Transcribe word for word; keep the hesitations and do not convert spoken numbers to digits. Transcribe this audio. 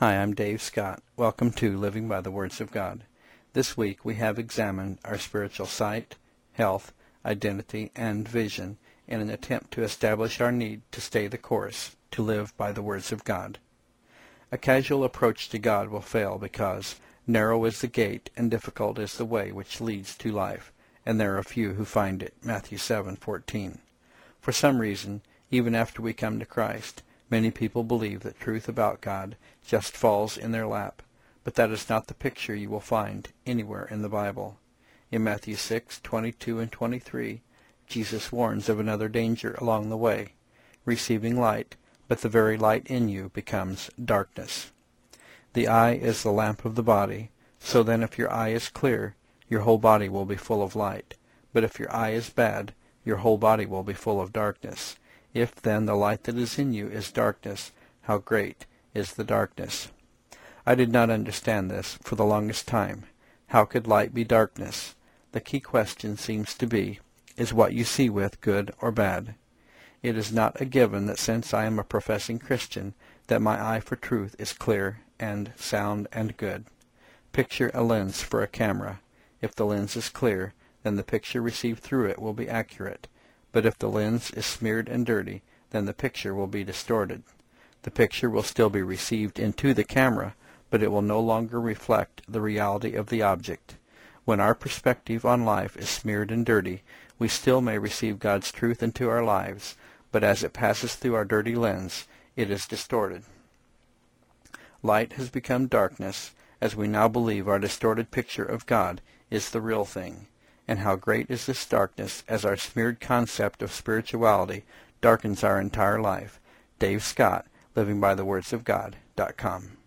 Hi, I'm Dave Scott. Welcome to Living by the Words of God. This week we have examined our spiritual sight, health, identity, and vision in an attempt to establish our need to stay the course, to live by the words of God. A casual approach to God will fail because narrow is the gate and difficult is the way which leads to life, and there are few who find it. Matthew seven fourteen. For some reason, even after we come to Christ, many people believe that truth about God just falls in their lap, but that is not the picture you will find anywhere in the Bible. In Matthew six twenty-two and twenty-three, Jesus warns of another danger along the way, receiving light, but the very light in you becomes darkness. The eye is the lamp of the body, so then if your eye is clear, your whole body will be full of light, but if your eye is bad, your whole body will be full of darkness. If then the light that is in you is darkness, how great is the darkness? I did not understand this for the longest time. How could light be darkness? The key question seems to be, is what you see with good or bad? It is not a given that since I am a professing Christian, that my eye for truth is clear and sound and good. Picture a lens for a camera. If the lens is clear, then the picture received through it will be accurate. But if the lens is smeared and dirty, then the picture will be distorted. The picture will still be received into the camera, but it will no longer reflect the reality of the object. When our perspective on life is smeared and dirty, we still may receive God's truth into our lives, but as it passes through our dirty lens, it is distorted. Light has become darkness, as we now believe our distorted picture of God is the real thing. And how great is this darkness as our smeared concept of spirituality darkens our entire life. Dave Scott, living by the words of God dot com.